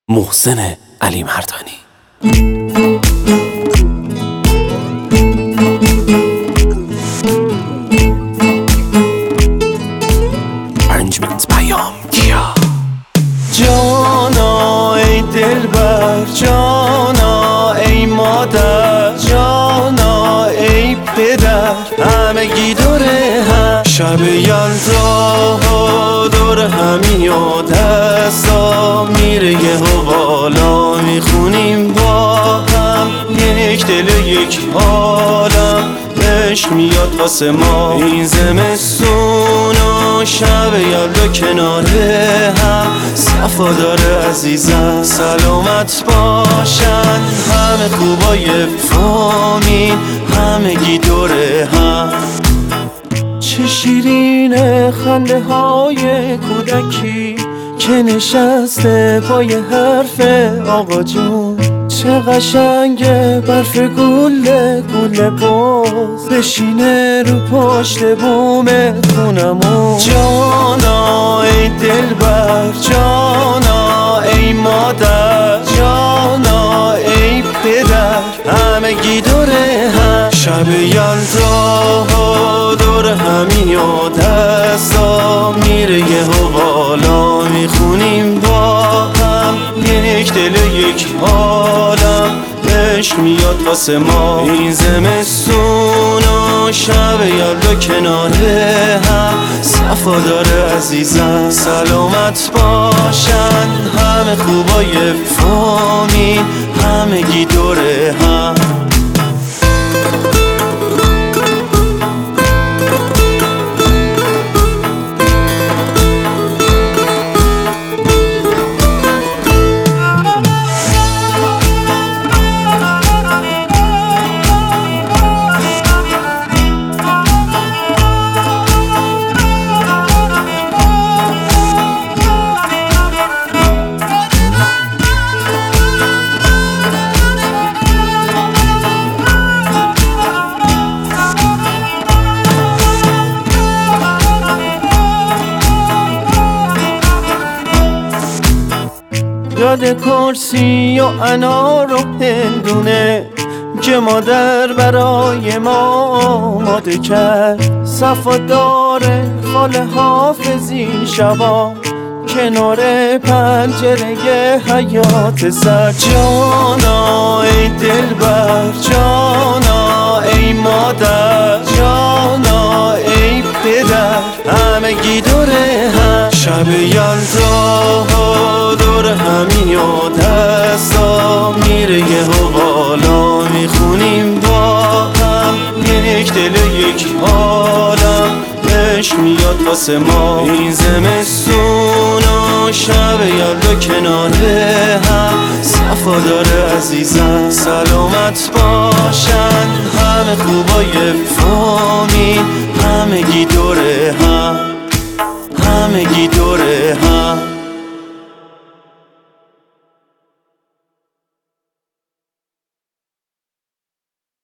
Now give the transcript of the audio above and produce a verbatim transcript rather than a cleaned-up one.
محسن علی مردانی. ارنجمنت پیام کیا. جانا ای دلبر، جانا ای مادر، جانا ای پدر، همگی دوره هم شب یلدا دور همی و دستا میره یه و بالا میخونیم با هم، یک دل و یک عالم عشق میاد واسه ما این زمستون و شب یلدا کنار هم. صفا داره عزیزم سلامت باشن همه خوبای فامیل، همگی دوره هم. چه شیرینه خنده های کودکی که نشسته پای حرف آقا جون، چه قشنگه برف گله گله باز بشینه رو پشت بوم خونمون. جانا ای دلبر، جانا ای مادر، جانا ای پدر، همگی دوره هم شب یلدا دور همی و دستا میره یه و بالا میخونیم با هم، یک دل یک عالم عشق میاد واسه ما این زمستون و شب یلدا کنار هم. صفا داره عزیزم سلامت باشن همه خوبای فامیل، همگی دوره هم. یاد کرسی و انار و هندونه که مادر برای ما آماده کرد، صفا داره خاله حافظ این شبا کنار پنجره حیات سر. جانا ای دلبر، جانا ای مادر، جانا ای پدر، همگی دوره هم شب یلدا دور همی و دستا میره یه و بالا میخونیم با هم، یک دل یک عالم عشق میاد واسه ما این زمستون و شب یلدا کنار هم. صفا داره عزیزم سلامت باشن همه خوبای فامیل، همگی دوره هم.